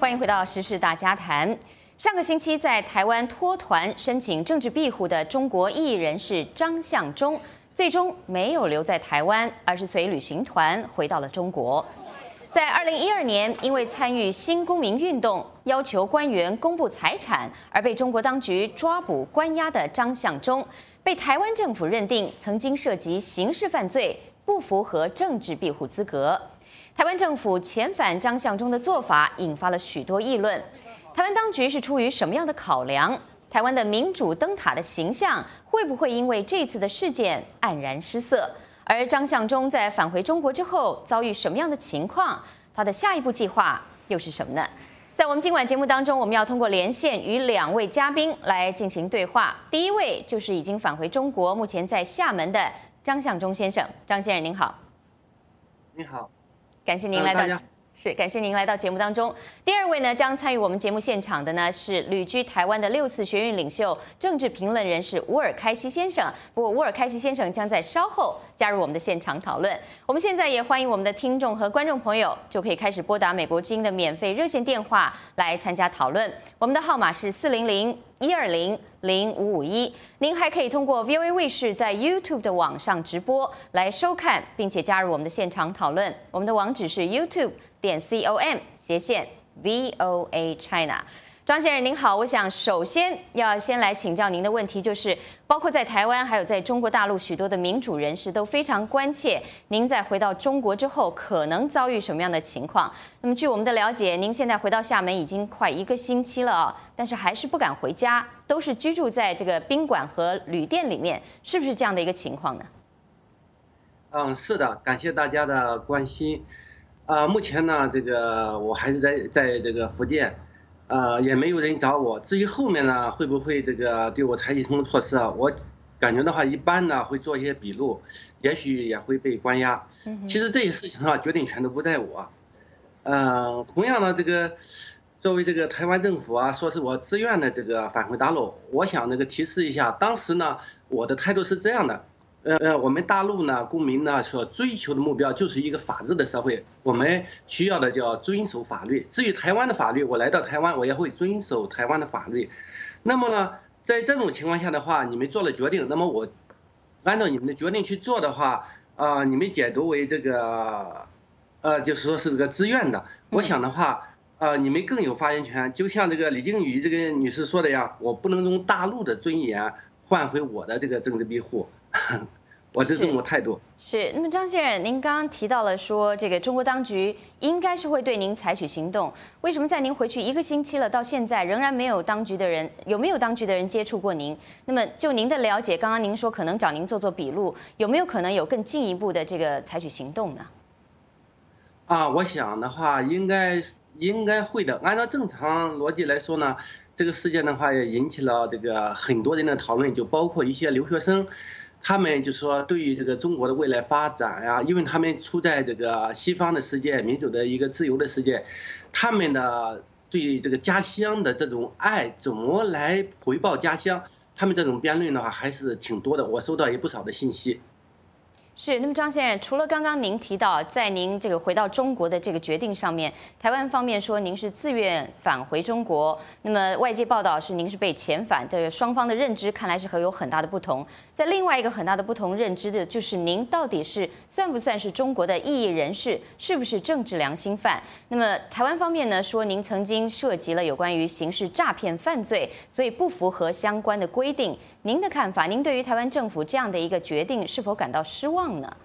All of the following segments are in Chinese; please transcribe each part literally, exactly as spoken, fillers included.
欢迎回到时事大家谈。上个星期在台湾脱团申请政治庇护的中国异议人士张向忠，最终没有留在台湾，而是随旅行团回到了中国。在二零一二年，因为参与新公民运动，要求官员公布财产，而被中国当局抓捕关押的张向忠，被台湾政府认定曾经涉及刑事犯罪，不符合政治庇护资格。台湾政府遣返张向忠的做法引发了许多议论。台湾当局是出于什么样的考量？台湾的民主灯塔的形象会不会因为这次的事件黯然失色？而张向忠在返回中国之后遭遇什么样的情况？他的下一步计划又是什么呢？在我们今晚节目当中，我们要通过连线与两位嘉宾来进行对话。第一位就是已经返回中国，目前在厦门的张向忠先生。张先生您好。 你好。 感谢您来到，是感谢您来到节目当中。第二位呢，将参与我们节目现场的呢是旅居台湾的六四学运领袖、政治评论人士乌尔开西先生。不过，乌尔开西先生将在稍后加入我们的现场讨论。我们现在也欢迎我们的听众和观众朋友，就可以开始拨打美国之音的免费热线电话来参加讨论。我们的号码是四零零一二零零五五一。您还可以通过 V O A 卫视在 YouTube 的网上直播来收看，并且加入我们的现场讨论。我们的网址是 YouTube 点 com 斜线 V O A China。张先生您好，我想首先要先来请教您的问题，就是包括在台湾还有在中国大陆许多的民主人士都非常关切您在回到中国之后可能遭遇什么样的情况。那么据我们的了解，您现在回到厦门已经快一个星期了啊，但是还是不敢回家，都是居住在这个宾馆和旅店里面，是不是这样的一个情况呢？ 嗯，是的，感谢大家的关心。呃，目前呢，这个我还是在在这个福建。呃，也没有人找我。至于后面呢，会不会这个对我采取什么措施啊？我感觉的话，一般呢会做一些笔录，也许也会被关押。其实这些事情的话，决定权都不在我。呃，同样呢，这个作为这个台湾政府啊，说是我自愿的这个返回大陆，我想那个提示一下，当时呢，我的态度是这样的。呃呃，我们大陆呢，公民呢所追求的目标就是一个法治的社会，我们需要的叫遵守法律。至于台湾的法律，我来到台湾，我也会遵守台湾的法律。那么呢，在这种情况下的话，你们做了决定，那么我按照你们的决定去做的话，啊、呃，你们解读为这个，呃，就是说是这个自愿的。我想的话，呃，你们更有发言权。就像这个李静宇这个女士说的呀，我不能用大陆的尊严换回我的这个政治庇护。我这是我态度。 是，那么张先生，您刚刚提到了说，这个中国当局应该是会对您采取行动。为什么在您回去一个星期了，到现在仍然没有当局的人？有没有当局的人接触过您？那么就您的了解，刚刚您说可能找您做做笔录，有没有可能有更进一步的这个采取行动呢？ 啊，我想的话，应该应该会的。按照正常逻辑来说呢，这个事件的话也引起了这个很多人的讨论，就包括一些留学生。他们就说对于这个中国的未来发展呀、啊，因为他们处在这个西方的世界、民主的一个自由的世界，他们的对这个家乡的这种爱怎么来回报家乡，他们这种辩论的话还是挺多的，我收到也不少的信息。 是，那么张先生，除了刚刚您提到在您这个回到中国的这个决定上面，台湾方面说您是自愿返回中国，那么外界报道是您是被遣返，这个双方的认知看来是很有很大的不同。在另外一个很大的不同认知的就是您到底是算不算是中国的异议人士，是不是政治良心犯？那么台湾方面呢说您曾经涉及了有关于刑事诈骗犯罪，所以不符合相关的规定。您的看法，您对于台湾政府这样的一个决定是否感到失望呢？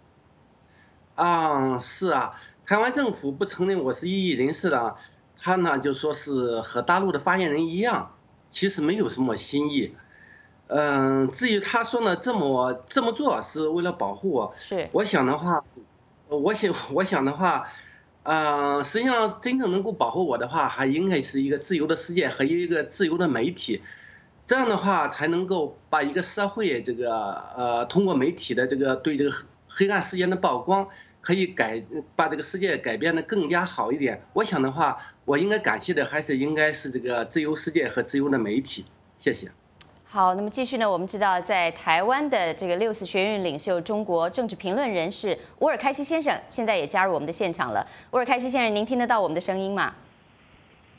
啊，是啊，台湾政府不承认我是异议人士的，他呢就说是和大陆的发言人一样，其实没有什么新意。嗯，至于他说呢这么这么做是为了保护我， 是， 我想的话，我想我想的话，呃，实际上真正能够保护我的话，还应该是一个自由的世界和一个自由的媒体。这样的话才能够把一个社会这个呃通过媒体的这个对这个黑暗事件的曝光，可以改把这个世界改变得更加好一点。我想的话，我应该感谢的还是应该是这个自由世界和自由的媒体。谢谢。 好，那么继续呢？我们知道，在台湾的这个六四学运领袖、中国政治评论人士乌尔开西先生，现在也加入我们的现场了。乌尔开西先生，您听得到我们的声音吗？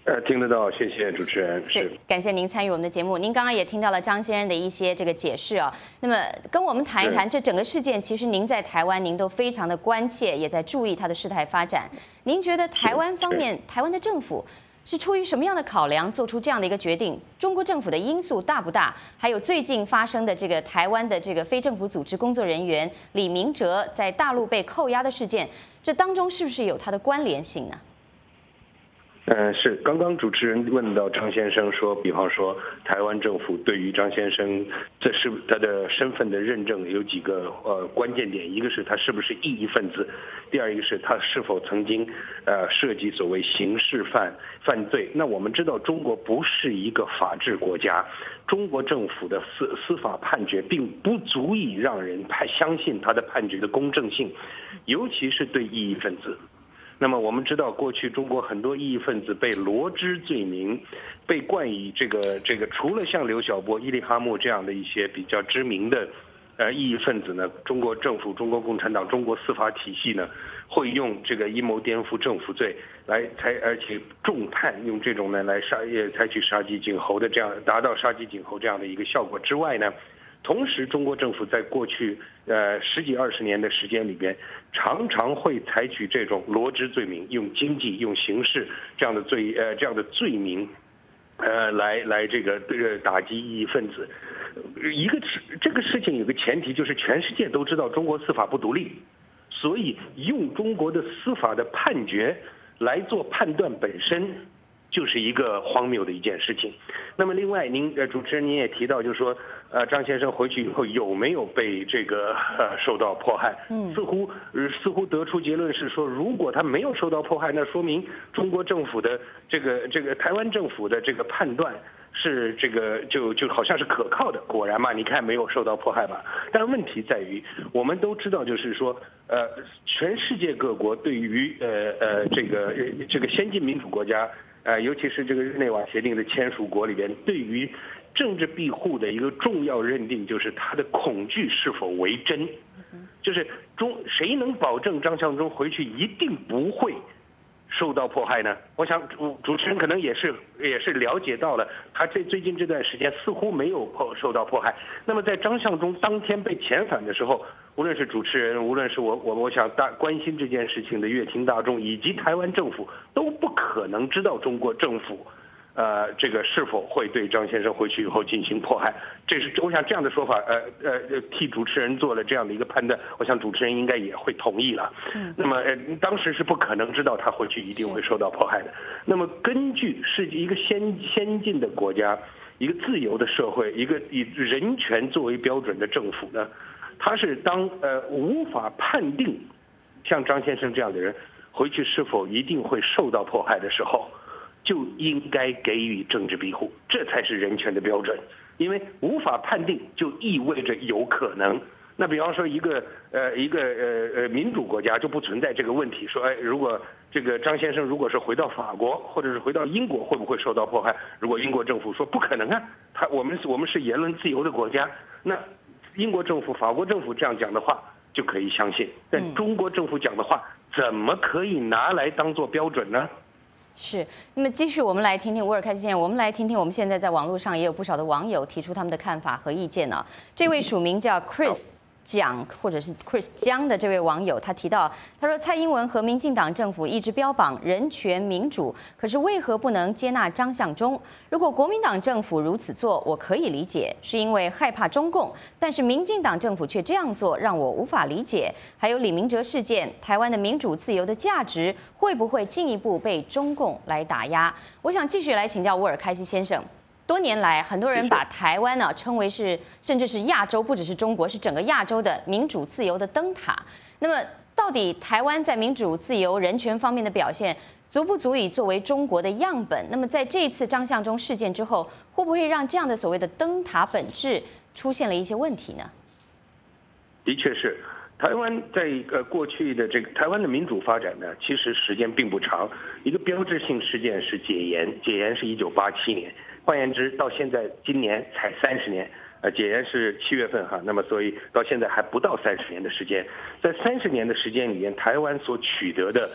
呃，听得到，谢谢主持人。 是，感谢您参与我们的节目。您刚刚也听到了张先生的一些这个解释啊。那么，跟我们谈一谈这整个事件。其实您在台湾，您都非常的关切，也在注意它的事态发展。您觉得台湾方面，台湾的政府是出于什么样的考量做出这样的一个决定？中国政府的因素大不大？还有最近发生的这个台湾的这个非政府组织工作人员李明哲在大陆被扣押的事件，这当中是不是有它的关联性呢？ 嗯，是。刚刚主持人问到张先生说，比方说台湾政府对于张先生这是他的身份的认证有几个呃关键点，一个是他是不是异议分子，第二一个是他是否曾经呃涉及所谓刑事犯犯罪。那我们知道中国不是一个法治国家，中国政府的司司法判决并不足以让人判相信他的判决的公正性，尤其是对异议分子。那么我们知道，过去中国很多异议分子被罗织罪名，被冠以这个这个，除了像刘晓波、伊利哈木这样的一些比较知名的呃异议分子呢，中国政府、中国共产党、中国司法体系呢，会用这个阴谋颠覆政府罪来采，而且重判，用这种呢来杀也采取杀鸡儆猴的这样达到杀鸡儆猴这样的一个效果之外呢。同时，中国政府在过去呃十几二十年的时间里边，常常会采取这种罗织罪名，用经济、用刑事这样的罪呃这样的罪名，呃来来这个呃打击异议分子。一个这个事情有个前提，就是全世界都知道中国司法不独立，所以用中国的司法的判决来做判断本身就是一个荒谬的一件事情。那么另外，您呃主持人您也提到，就是说，呃张先生回去以后有没有被这个呃受到迫害？嗯，似乎、呃、似乎得出结论是说，如果他没有受到迫害，那说明中国政府的这个这个台湾政府的这个判断是这个就就好像是可靠的。果然嘛，你看没有受到迫害吧？但问题在于，我们都知道，就是说，呃，全世界各国对于呃呃这个这个先进民主国家。呃，尤其是这个日内瓦协定的签署国里边，对于政治庇护的一个重要认定，就是他的恐惧是否为真，就是中谁能保证张向忠回去一定不会受到迫害呢？我想主主持人可能也是也是了解到了，他这最近这段时间似乎没有迫受到迫害。那么在张向忠当天被遣返的时候，无论是主持人，无论是我我我想大关心这件事情的乐听大众以及台湾政府，都不可能知道中国政府呃，这个是否会对张先生回去以后进行迫害？这是我想这样的说法，呃呃，替主持人做了这样的一个判断，我想主持人应该也会同意了。嗯，那么呃，当时是不可能知道他回去一定会受到迫害的。那么根据是一个先先进的国家，一个自由的社会，一个以人权作为标准的政府呢，他是当呃无法判定像张先生这样的人回去是否一定会受到迫害的时候，就应该给予政治庇护，这才是人权的标准。因为无法判定就意味着有可能。那比方说一个呃一个呃呃民主国家就不存在这个问题，说哎，如果这个张先生如果是回到法国或者是回到英国，会不会受到迫害？如果英国政府说不可能啊，他我们我们是言论自由的国家，那英国政府、法国政府这样讲的话就可以相信，但中国政府讲的话怎么可以拿来当做标准呢？ 是，那么继续我们来听听乌尔开西先生，我们来听听我们现在在网络上也有不少的网友提出他们的看法和意见呢、啊。这位署名叫 Chris 蒋或者是 Chris 江的这位网友，他提到，他说蔡英文和民进党政府一直标榜人权民主，可是为何不能接纳张向忠？如果国民党政府如此做，我可以理解，是因为害怕中共，但是民进党政府却这样做，让我无法理解。还有李明哲事件，台湾的民主自由的价值会不会进一步被中共来打压？我想继续来请教乌尔开西先生。多年来，很多人把台湾呢、啊、称为是，甚至是亚洲，不只是中国，是整个亚洲的民主自由的灯塔。那么，到底台湾在民主自由、人权方面的表现，足不足以作为中国的样本？那么，在这一次张向忠事件之后，会不会让这样的所谓的灯塔本质出现了一些问题呢？ 的确是，台湾在呃过去的这个台湾的民主发展呢，其实时间并不长。一个标志性事件是解严，解严是一九八七年。换言之，到现在今年才三十年，呃，解严是七月份哈，那么所以到现在还不到三十年的时间，在三十年的时间里面，台湾所取得的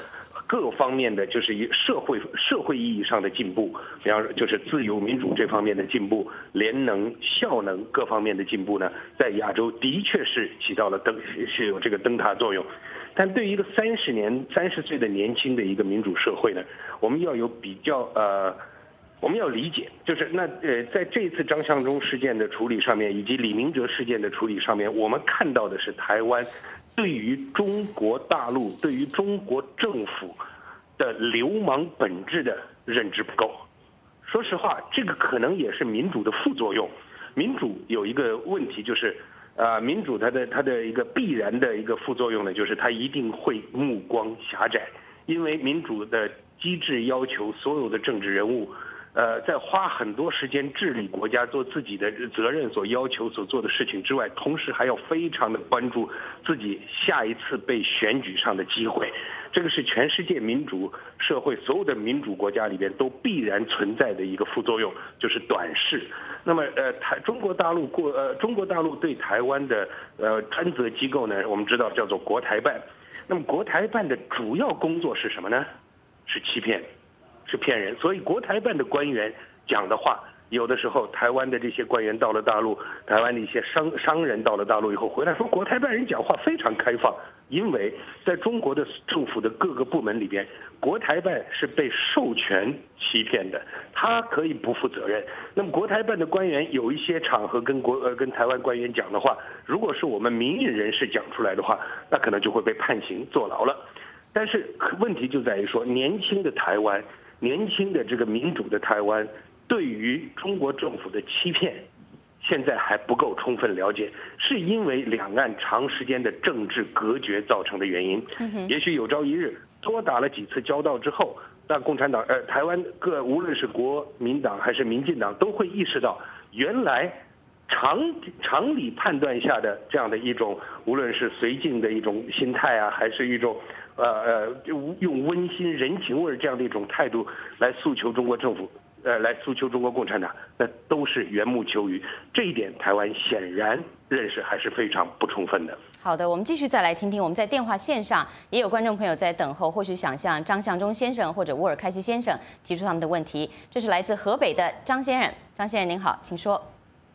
各方面的就是以社会社会意义上的进步，比方说就是自由民主这方面的进步，联能效能各方面的进步呢，在亚洲的确是起到了灯是有这个灯塔作用。但对于一个三十年三十岁的年轻的一个民主社会呢，我们要有比较呃。我们要理解，就是那呃，在这一次张向忠事件的处理上面，以及李明哲事件的处理上面，我们看到的是台湾对于中国大陆、对于中国政府的流氓本质的认知不够。说实话，这个可能也是民主的副作用。民主有一个问题就是，呃，民主它的它的一个必然的一个副作用呢，就是它一定会目光狭窄，因为民主的机制要求所有的政治人物。呃，在花很多时间治理国家、做自己的责任所要求所做的事情之外，同时还要非常的关注自己下一次被选举上的机会。这个是全世界民主社会所有的民主国家里边都必然存在的一个副作用，就是短视。那么，呃，台中国大陆过呃中国大陆对台湾的呃专责机构呢，我们知道叫做国台办。那么国台办的主要工作是什么呢？是欺骗。是骗人，所以国台办的官员讲的话，有的时候台湾的这些官员到了大陆，台湾的一些商商人到了大陆以后回来说，国台办人讲话非常开放，因为在中国的政府的各个部门里边，国台办是被授权欺骗的，他可以不负责任。那么国台办的官员有一些场合跟国呃跟台湾官员讲的话，如果是我们民营人士讲出来的话，那可能就会被判刑坐牢了。但是问题就在于说，年轻的台湾。年轻的这个民主的台湾，对于中国政府的欺骗，现在还不够充分了解，是因为两岸长时间的政治隔绝造成的原因。也许有朝一日多打了几次交道之后，那共产党呃台湾各无论是国民党还是民进党都会意识到，原来常常理判断下的这样的一种，无论是绥靖的一种心态啊，还是一种。呃呃，用温馨人情味这样的一种态度来诉求中国政府，呃，来诉求中国共产党，那都是缘木求鱼。这一点，台湾显然认识还是非常不充分的。 好的，我们继续再来听听，我们在电话线上也有观众朋友在等候，或许想向张向忠先生或者乌尔开西先生提出他们的问题。这是来自河北的张先生，张先生您好，请说。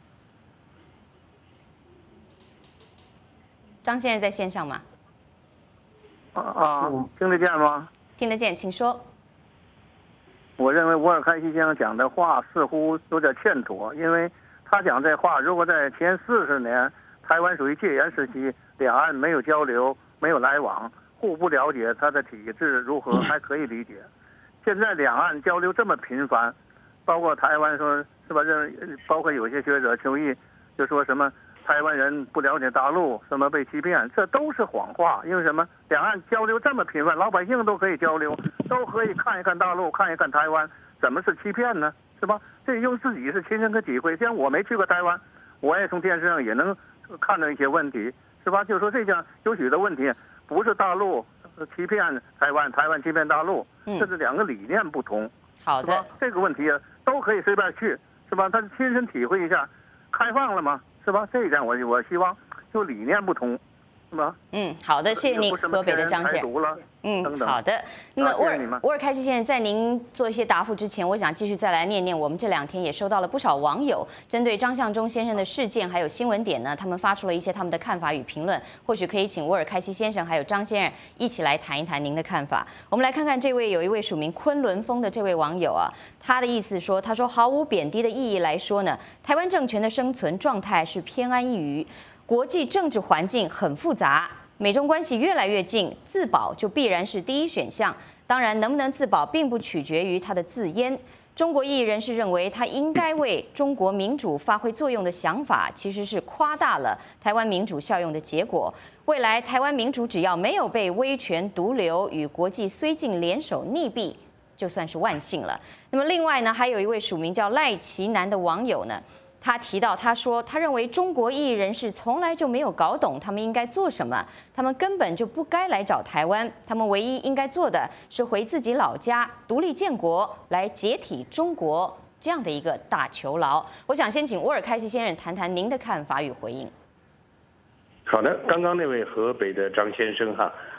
张先生在线上吗？ 啊啊，听得见吗？ 听得见，请说。 我认为乌尔开西先生讲的话似乎有点欠妥，因为他讲这话，如果在前四十年台湾属于戒严时期，两岸没有交流、没有来往，互不了解他的体制如何，还可以理解。现在两岸交流这么频繁，包括台湾说是吧？认包括有些学者邱毅就说什么。台湾人不了解大陆，什么被欺骗，这都是谎话。因为什么？两岸交流这么频繁，老百姓都可以交流，都可以看一看大陆，看一看台湾，怎么是欺骗呢？是吧？这用自己是亲身的体会。像我没去过台湾，我也从电视上也能看到一些问题，是吧？就是说这样有许多问题不是大陆欺骗台湾，台湾欺骗大陆，这是两个理念不同。 好的， 这个问题都可以随便去，是吧？他亲身体会一下，开放了吗？是吧？这一点我我希望就理念不同，是吧？ 嗯，好的，谢谢您，河北的张先生。嗯，等等好的。那么乌尔乌尔开西先生，在您做一些答复之前，我想继续再来念念，我们这两天也收到了不少网友针对张向忠先生的事件还有新闻点呢，他们发出了一些他们的看法与评论，或许可以请乌尔开西先生还有张先生一起来谈一谈您的看法。我们来看看这位有一位署名昆仑峰的这位网友啊，他的意思说，他说毫无贬低的意义来说呢，台湾政权的生存状态是偏安一隅，国际政治环境很复杂。美中关系越来越近，自保就必然是第一选项。当然，能不能自保并不取决于他的自阉。中国异议人士认为，他应该为中国民主发挥作用的想法，其实是夸大了台湾民主效用的结果。未来台湾民主只要没有被威权毒瘤与国际绥靖联手溺毙，就算是万幸了。那么另外呢，还有一位署名叫赖奇南的网友呢。他提到，他说，他认为中国异议人士从来就没有搞懂他们应该做什么，他们根本就不该来找台湾，他们唯一应该做的是回自己老家，独立建国，来解体中国这样的一个大囚牢。我想先请乌尔开西先生谈谈您的看法与回应。 好的，刚刚那位河北的张先生哈，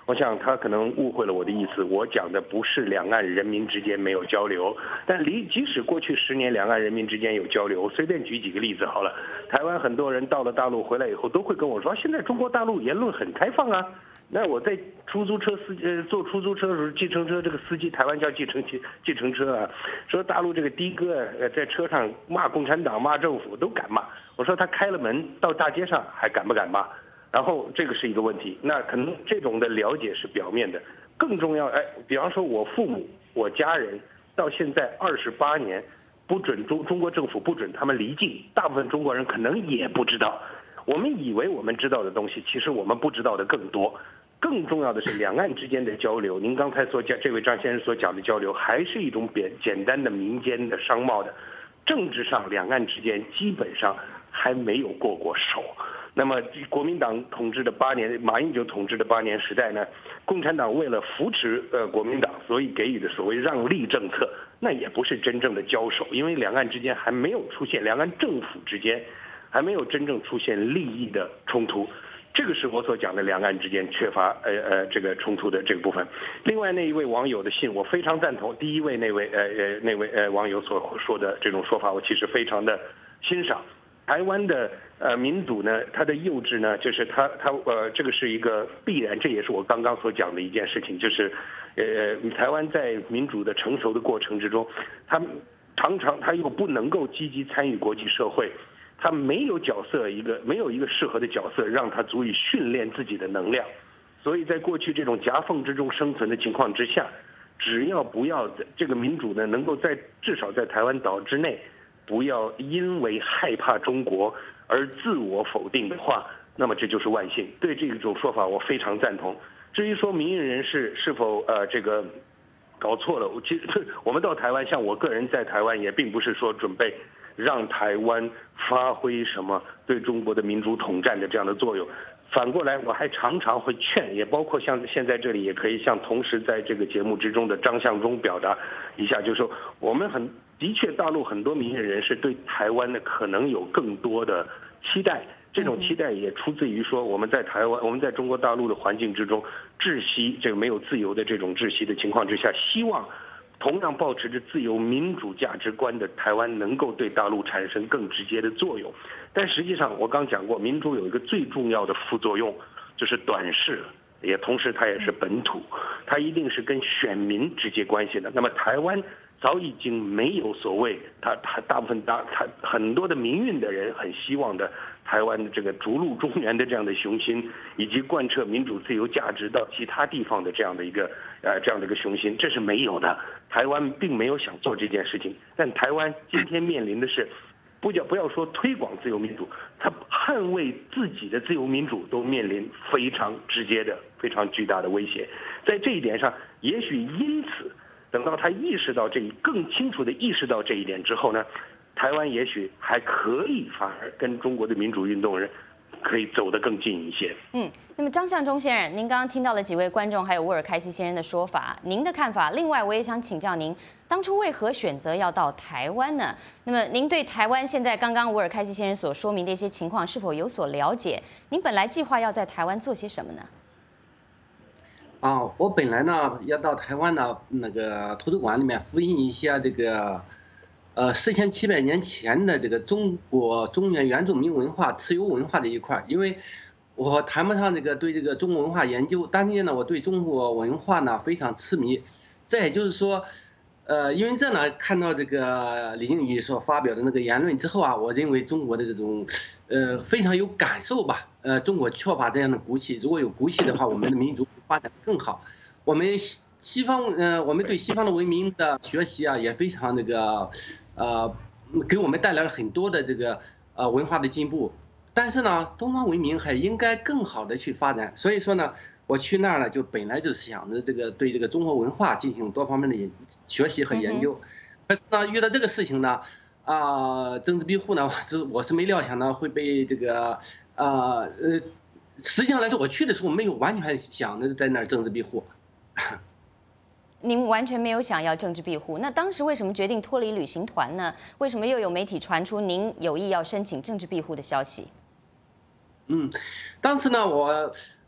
我想他可能误会了我的意思，我讲的不是两岸人民之间没有交流，但离即使过去十年两岸人民之间有交流，我随便举几个例子好了。台湾很多人到了大陆回来以后都会跟我说，现在中国大陆言论很开放啊。那我在出租车司呃坐出租车的时候，计程车这个司机，台湾叫计程计计程车啊，说大陆这个的哥呃在车上骂共产党骂政府都敢骂，我说他开了门到大街上还敢不敢骂？然后这个是一个问题，那可能这种的了解是表面的，更重要哎，比方说我父母我家人到现在二十八年不准中中国政府不准他们离境，大部分中国人可能也不知道，我们以为我们知道的东西，其实我们不知道的更多。更重要的是两岸之间的交流，您刚才所讲，这位张先生所讲的交流，还是一种简简单的民间的商贸的，政治上两岸之间基本上还没有过过手。那么国民党统治的八年，马英九统治的八年时代呢，共产党为了扶持呃国民党，所以给予的所谓让利政策，那也不是真正的交手，因为两岸之间还没有出现，两岸政府之间还没有真正出现利益的冲突。这个是我所讲的两岸之间缺乏呃呃这个冲突的这个部分。另外那一位网友的信，我非常赞同。第一位那位呃呃那位呃网友所说的这种说法，我其实非常的欣赏。台湾的呃民主呢，它的幼稚呢，就是它它呃这个是一个必然，这也是我刚刚所讲的一件事情，就是呃台湾在民主的成熟的过程之中，它常常它又不能够积极参与国际社会。他没有角色，一个没有一个适合的角色让他足以训练自己的能量，所以在过去这种夹缝之中生存的情况之下，只要不要这个民主呢能够在至少在台湾岛之内，不要因为害怕中国而自我否定的话，那么这就是万幸。对这种说法我非常赞同。至于说民运人士是否呃这个搞错了，其实我们到台湾，像我个人在台湾也并不是说准备让台湾发挥什么对中国的民主统战的这样的作用，反过来我还常常会劝，也包括像现在这里也可以向同时在这个节目之中的张向忠表达一下，就是说我们很的确大陆很多民运人士对台湾呢可能有更多的期待，这种期待也出自于说我们在台湾我们在中国大陆的环境之中窒息，这个没有自由的这种窒息的情况之下，希望同样保持着自由民主价值观的台湾能够对大陆产生更直接的作用。但实际上我刚讲过，民主有一个最重要的副作用，就是短视，也同时它也是本土，它一定是跟选民直接关系的。那么台湾早已经没有所谓他他大部分大他很多的民运的人很希望的台湾的这个逐鹿中原的这样的雄心，以及贯彻民主自由价值到其他地方的这样的一个呃这样的一个雄心，这是没有的。台湾并没有想做这件事情，但台湾今天面临的是，不叫不要说推广自由民主，他捍卫自己的自由民主都面临非常直接的、非常巨大的威胁。在这一点上，也许因此，等到他意识到这一更清楚地意识到这一点之后呢，台湾也许还可以反而跟中国的民主运动人可以走得更近一些。 嗯，那么张向忠先生，您刚刚听到了几位观众还有乌尔开西先生的说法，您的看法？另外，我也想请教您，当初为何选择要到台湾呢？那么您对台湾现在刚刚乌尔开西先生所说明的一些情况是否有所了解？您本来计划要在台湾做些什么呢？ 啊，我本来呢要到台湾的那个图书馆里面复印一下这个。呃，四千七百年前的这个中国中原原住民文化、蚩尤文化的一块，因为我谈不上这个对这个中国文化研究，但是呢，我对中国文化呢非常痴迷。这也就是说，呃，因为这呢看到这个李靖宇所发表的那个言论之后啊，我认为中国的这种呃非常有感受吧。呃，中国缺乏这样的骨气，如果有骨气的话，我们的民族发展更好。我们西西方，呃，我们对西方的文明的学习啊，也非常那个。呃，给我们带来了很多的这个呃文化的进步，但是呢，东方文明还应该更好的去发展。所以说呢，我去那儿呢，就本来就是想着这个对这个中国文化进行多方面的学习和研究。可是呢，遇到这个事情呢，啊、呃，政治庇护呢，我是我是没料想呢会被这个呃呃，实际上来说，我去的时候没有完全想着在那儿政治庇护。 您完全没有想要政治庇护，那当时为什么决定脱离旅行团呢？为什么又有媒体传出您有意要申请政治庇护的消息？ 嗯，当时呢，我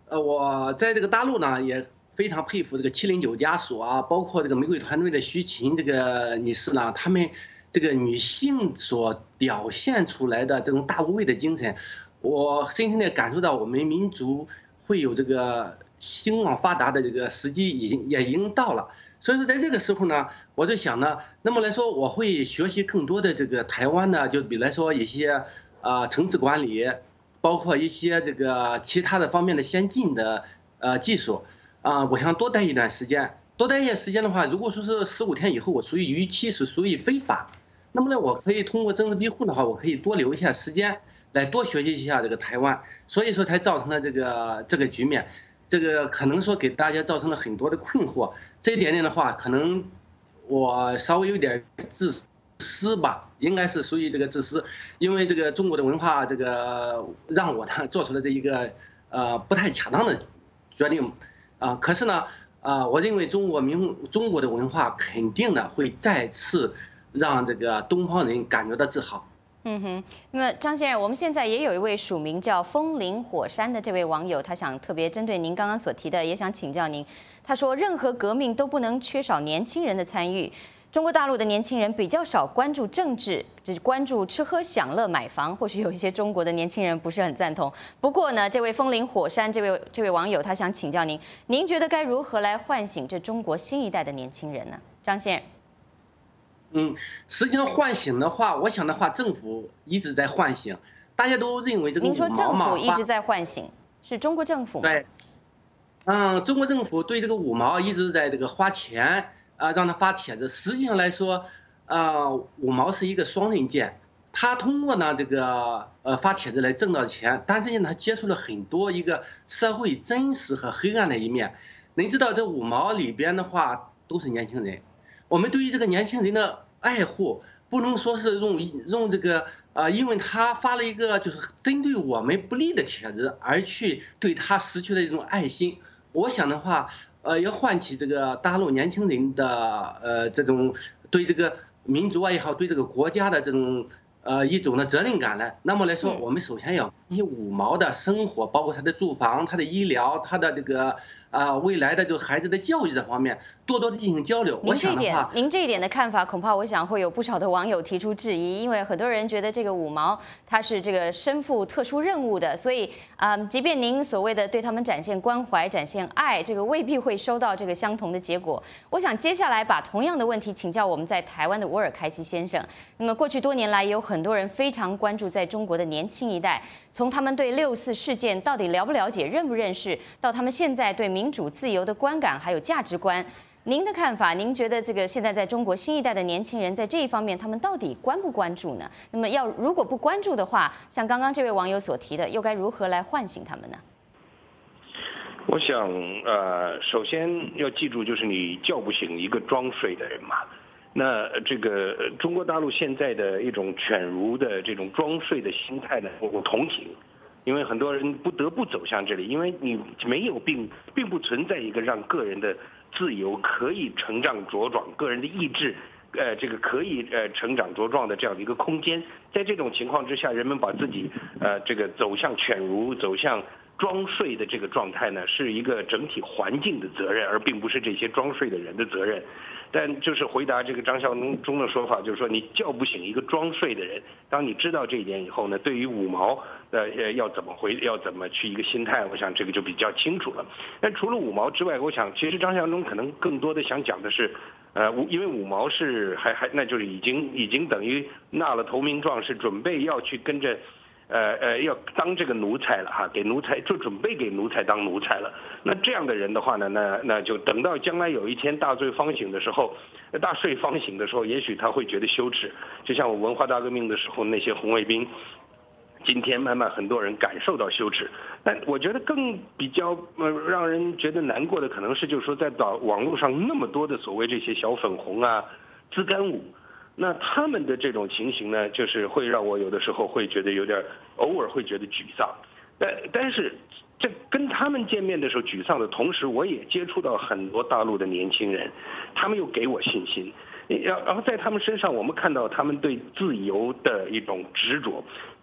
呃，我在这个大陆呢也非常佩服这个七零九家属啊，包括这个玫瑰团队的徐琴这个女士呢，她们这个女性所表现出来的这种大无畏的精神，我深深的感受到我们民族会有这个兴旺发达的这个时机已经也已经到了。所以说在这个时候呢，我就想呢，那么来说我会学习更多的这个台湾呢，就比如来说一些呃城市管理，包括一些这个其他的方面的先进的呃技术啊、呃，我想多待一段时间，多待一段时间的话，如果说是十五天以后我属于逾期是属于非法，那么呢我可以通过政治庇护的话，我可以多留一下时间来多学习一下这个台湾，所以说才造成了这个这个局面。这个可能说给大家造成了很多的困惑，这一点点的话，可能我稍微有点自私吧，应该是属于这个自私，因为这个中国的文化，这个让我呢做出了这一个呃不太恰当的决定啊、呃。可是呢，啊、呃，我认为中国民中国的文化肯定的会再次让这个东方人感觉到自豪。 嗯哼，那么张先生，我们现在也有一位署名叫风林火山的这位网友，他想特别针对您刚刚所提的，也想请教您。他说，任何革命都不能缺少年轻人的参与。中国大陆的年轻人比较少关注政治，只关注吃喝享乐、买房。或许有一些中国的年轻人不是很赞同。不过呢，这位风林火山这位这位网友，他想请教您，您觉得该如何来唤醒这中国新一代的年轻人呢？张先生。 嗯，实际上唤醒的话，我想的话，政府一直在唤醒，大家都认为这个五毛嘛。 您说政府一直在唤醒，是中国政府吗？ 对，嗯，中国政府对这个五毛一直在这个花钱啊、呃，让他发帖子。实际上来说，呃，五毛是一个双刃剑，他通过呢这个呃发帖子来挣到钱，但是呢他接触了很多一个社会真实和黑暗的一面。您知道这五毛里边的话都是年轻人。我们对于这个年轻人的爱护，不能说是用用这个呃，因为他发了一个就是针对我们不利的帖子，而去对他失去了一种爱心。我想的话，呃，要唤起这个大陆年轻人的呃这种对这个民族啊也好，对这个国家的这种呃一种的责任感来。那么来说，我们首先要以五毛的生活，包括他的住房、他的医疗、他的这个。啊、呃，未来的就孩子的教育这方面，多多的进行交流。 您这一点， 我想的话， 您这一点的看法，恐怕我想会有不少的网友提出质疑，因为很多人觉得这个五毛他是这个身负特殊任务的，所以啊、呃，即便您所谓的对他们展现关怀、展现爱，这个未必会收到这个相同的结果。我想接下来把同样的问题请教我们在台湾的乌尔开西先生。那么过去多年来，也有很多人非常关注在中国的年轻一代，从他们对六四事件到底了不了解、认不认识，到他们现在对民主自由的观感还有价值观，您的看法？您觉得这个现在在中国新一代的年轻人在这一方面，他们到底关不关注呢？那么要如果不关注的话，像刚刚这位网友所提的，又该如何来唤醒他们呢？ 我想，呃，首先要记住，就是你叫不醒一个装睡的人嘛。那这个中国大陆现在的一种犬儒的这种装睡的心态呢，我同情。因为很多人不得不走向这里，因为你没有并并不存在一个让个人的自由可以成长茁壮，个人的意志，呃，这个可以呃成长茁壮的这样的一个空间。在这种情况之下，人们把自己呃这个走向犬儒、走向装睡的这个状态呢，是一个整体环境的责任，而并不是这些装睡的人的责任。但就是回答这个张孝忠的说法，就是说你叫不醒一个装睡的人。当你知道这一点以后呢，对于五毛呃要怎么回要怎么去一个心态，我想这个就比较清楚了。但除了五毛之外，我想其实张孝忠可能更多的想讲的是，呃，因为五毛是还还那就是已经已经等于纳了投名状，是准备要去跟着。呃呃，要当这个奴才了哈，给奴才就准备给奴才当奴才了。那这样的人的话呢，那那就等到将来有一天大罪方醒的时候，大税方醒的时候，也许他会觉得羞耻。就像我文化大革命的时候，那些红卫兵，今天慢慢很多人感受到羞耻。但我觉得更比较呃让人觉得难过的，可能是就是说在网络上那么多的所谓这些小粉红啊、自干五。那他们的这种情形呢，就是会让我有的时候会觉得有点，偶尔会觉得沮丧。但但是这跟他们见面的时候沮丧的同时，我也接触到很多大陆的年轻人，他们又给我信心。然后在他们身上，我们看到他们对自由的一种执着，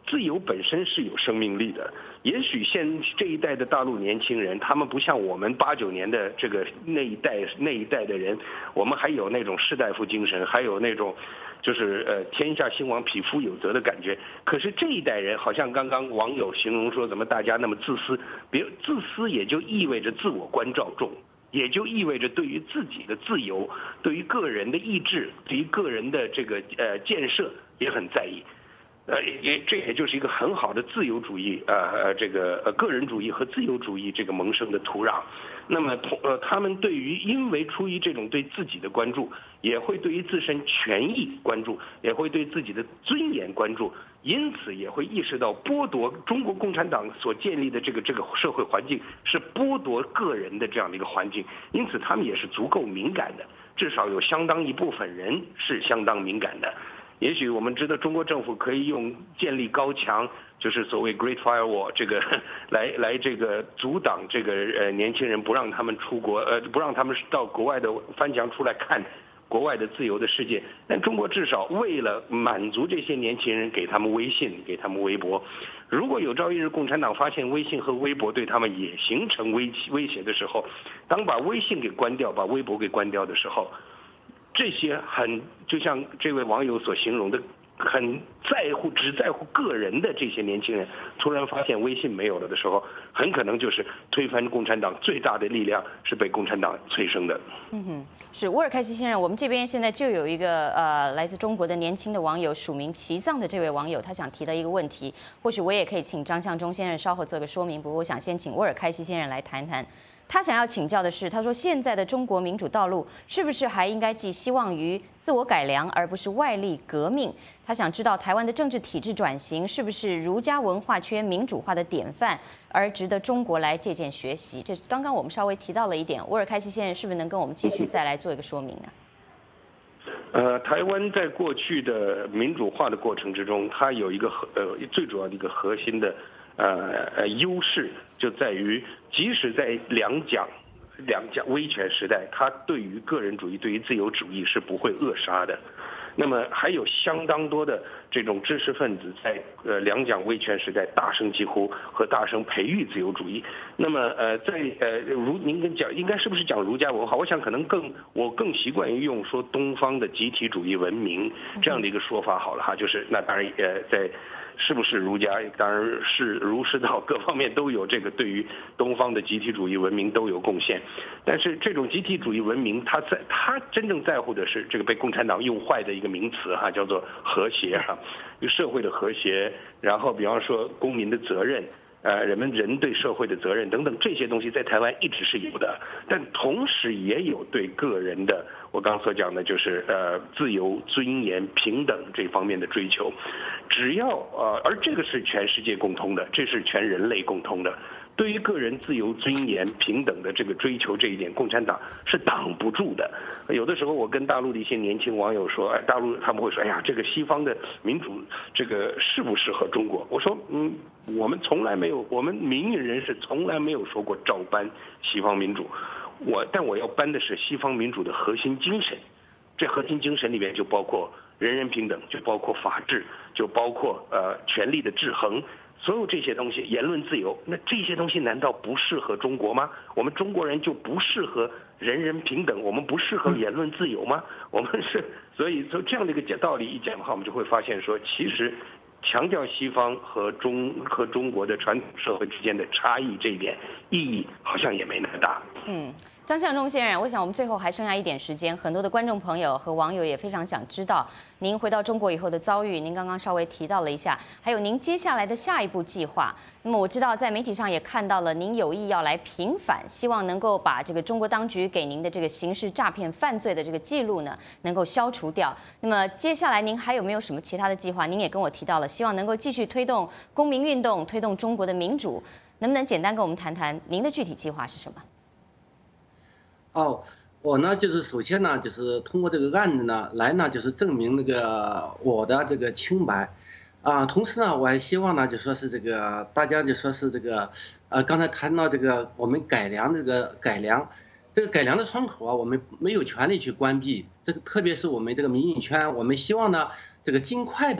自由本身是有生命力的。也许现这一代的大陆年轻人，他们不像我们八九年的这个那一代那一代的人，我们还有那种士大夫精神，还有那种就是呃天下兴亡匹夫有责的感觉。可是这一代人，好像刚刚网友形容说怎么大家那么自私，别自私也就意味着自我关照重。也就意味着对于自己的自由，对于个人的意志，对于个人的这个呃建设也很在意，呃也这也就是一个很好的自由主义呃呃这个呃个人主义和自由主义这个萌生的土壤。那么同呃他们对于因为出于这种对自己的关注，也会对于自身权益关注，也会对自己的尊严关注。因此也会意识到剥夺中国共产党所建立的这个这个社会环境是剥夺个人的这样的一个环境，因此他们也是足够敏感的，至少有相当一部分人是相当敏感的。也许我们知道中国政府可以用建立高墙，就是所谓 Great Firewall 这个来来这个阻挡这个呃年轻人，不让他们出国，呃不让他们到国外的翻墙出来看国外的自由的世界。但中国至少为了满足这些年轻人，给他们微信，给他们微博。如果有朝一日共产党发现微信和微博对他们也形成威威胁的时候，当把微信给关掉，把微博给关掉的时候，这些很就像这位网友所形容的，很在乎只在乎个人的这些年轻人，突然发现微信没有了的时候，很可能就是推翻共产党最大的力量是被共产党催生的。 嗯哼，是乌尔开西先生，我们这边现在就有一个呃来自中国的年轻的网友，署名齐藏的这位网友，他想提的一个问题，或许我也可以请张向忠先生稍后做个说明，不过我想先请乌尔开西先生来谈谈。他想要请教的是，他说现在的中国民主道路是不是还应该寄希望于自我改良，而不是外力革命？他想知道台湾的政治体制转型是不是儒家文化圈民主化的典范，而值得中国来借鉴学习。这刚刚我们稍微提到了一点，乌尔开西先生是不是能跟我们继续再来做一个说明呢？ 呃，台湾在过去的民主化的过程之中，它有一个核呃最主要的一个核心的呃呃优势，就在于即使在两蒋两蒋威权时代，它对于个人主义、对于自由主义是不会扼杀的。那么还有相当多的这种知识分子在呃两蒋威权时代大声疾呼和大声培育自由主义。那么呃在呃如您跟讲应该是不是讲儒家文化？我想可能更我更习惯于用说东方的集体主义文明这样的一个说法好了哈，就是那当然呃在。是不是儒家？当然是儒释道各方面都有这个对于东方的集体主义文明都有贡献，但是这种集体主义文明，它在它真正在乎的是这个被共产党用坏的一个名词哈，叫做和谐哈，社会的和谐，然后比方说公民的责任。呃，人们人对社会的责任等等这些东西在台湾一直是有的，但同时也有对个人的，我刚所讲的就是呃自由、尊严、平等这方面的追求。只要呃，而这个是全世界共通的，这是全人类共通的。对于个人自由、尊严、平等的这个追求这一点，共产党是挡不住的。有的时候我跟大陆的一些年轻网友说，哎，大陆他们会说，哎呀，这个西方的民主这个适不适合中国？我说，嗯，我们从来没有，我们民运人士从来没有说过照搬西方民主。我但我要搬的是西方民主的核心精神，这核心精神里面就包括人人平等，就包括法治，就包括呃权力的制衡。所有这些东西，言论自由，那这些东西难道不适合中国吗？我们中国人就不适合人人平等，我们不适合言论自由吗？我们是，所以从这样的一个道理一讲的话，我们就会发现说，其实强调西方和中和中国的传统社会之间的差异这一点意义好像也没那么大。 嗯。张向忠先生，我想我们最后还剩下一点时间，很多的观众朋友和网友也非常想知道您回到中国以后的遭遇。您刚刚稍微提到了一下，还有您接下来的下一步计划。那么我知道在媒体上也看到了您有意要来平反，希望能够把这个中国当局给您的这个刑事诈骗犯罪的这个记录呢，能够消除掉。那么接下来您还有没有什么其他的计划？您也跟我提到了，希望能够继续推动公民运动，推动中国的民主。能不能简单跟我们谈谈您的具体计划是什么？ 哦，我呢就是首先呢就是通过这个案子呢来呢就是证明那个我的这个清白，啊，同时呢我还希望呢就说是这个大家就说是这个，呃刚才谈到这个我们改良这个改良，这个改良的窗口啊我们没有权利去关闭，这个特别是我们这个民运圈，我们希望呢这个尽快的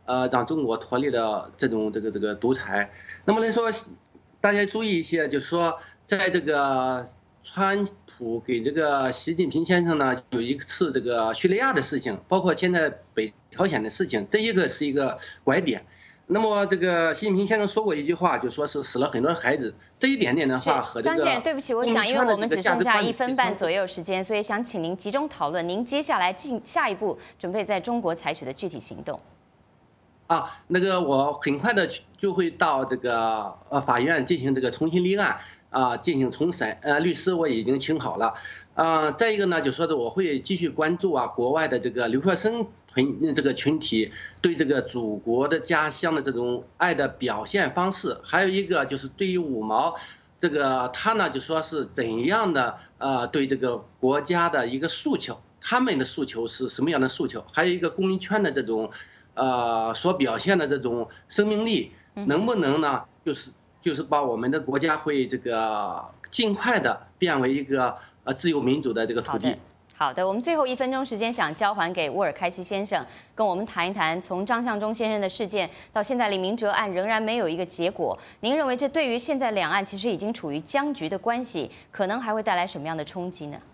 呃让中国脱离了这种这个这个独裁。那么来说，大家注意一些，就是说在这个川普给这个习近平先生呢有一次这个叙利亚的事情，包括现在北朝鲜的事情，这一个是一个拐点。那么这个习近平先生说过一句话，就说是死了很多孩子，这一点点的话和这个张先生，对不起，我想因为我们只剩下一分半左右时间，所以想请您集中讨论您接下来进下一步准备在中国采取的具体行动。 啊，那个我很快的就会到这个呃法院进行这个重新立案啊，进行重审。呃，律师我已经请好了。呃，再一个呢，就说的我会继续关注啊国外的这个留学生群这个群体对这个祖国的家乡的这种爱的表现方式，还有一个就是对于五毛这个他呢就说是怎样的呃对这个国家的一个诉求，他们的诉求是什么样的诉求，还有一个公民圈的这种呃所表现的这种生命力，能不能呢就是就是把我们的国家会这个尽快的变为一个呃自由民主的这个土地。 好的，我们最后一分钟时间想交还给乌尔开西先生，跟我们谈一谈从张向忠先生的事件到现在李明哲案仍然没有一个结果，您认为这对于现在两岸其实已经处于僵局的关系，可能还会带来什么样的冲击呢？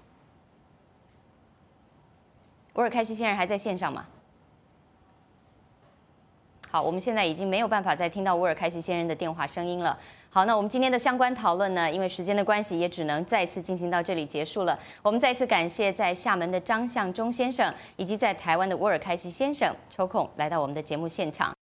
乌尔开西先生还在线上吗？好，我们现在已经没有办法再听到乌尔开西先生的电话声音了。好，那我们今天的相关讨论呢，因为时间的关系，也只能再次进行到这里结束了。我们再次感谢在厦门的张向忠先生，以及在台湾的乌尔开西先生抽空来到我们的节目现场。